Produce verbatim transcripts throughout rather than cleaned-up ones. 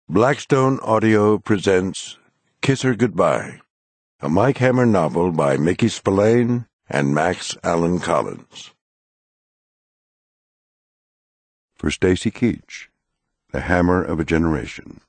Blackstone Audio presents Kiss Her Goodbye, a Mike Hammer novel by Mickey Spillane and Max Allan Collins. For Stacy Keach, The Hammer of a Generation.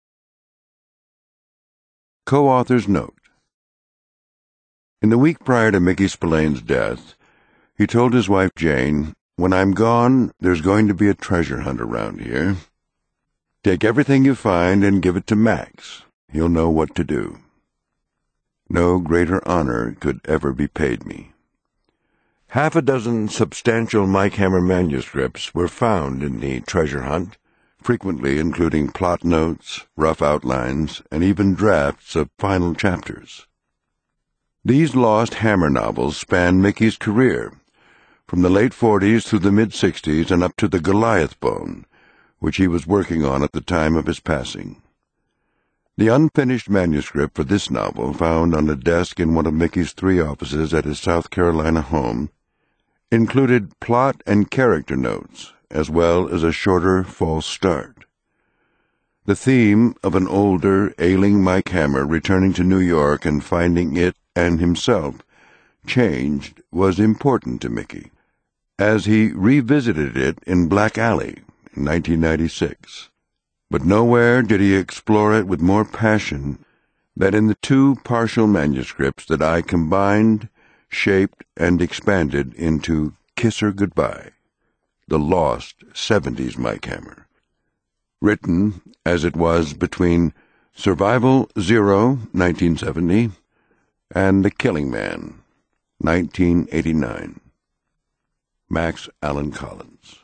Co-author's note. In the week prior to Mickey Spillane's death, he told his wife Jane, "When I'm gone, there's going to be a treasure hunt around here. Take everything you find and give it to Max. He'll know what to do." No greater honor could ever be paid me. Half a dozen substantial Mike Hammer manuscripts were found in the treasure hunt, frequently including plot notes, rough outlines, and even drafts of final chapters. These lost Hammer novels span Mickey's career, from the late forties through the mid-sixties and up to the Goliath Bone, which he was working on at the time of his passing. The unfinished manuscript for this novel, found on a desk in one of Mickey's three offices at his South Carolina home, included plot and character notes, as well as a shorter false start. The theme of an older, ailing Mike Hammer returning to New York and finding it and himself changed was important to Mickey, as he revisited it in Black Alley in nineteen ninety-six. But nowhere did he explore it with more passion than in the two partial manuscripts that I combined, shaped, and expanded into Kiss Her Goodbye, the lost seventies Mike Hammer, written as it was between Survival Zero, nineteen seventy, and The Killing Man, nineteen eighty-nine. Max Allan Collins.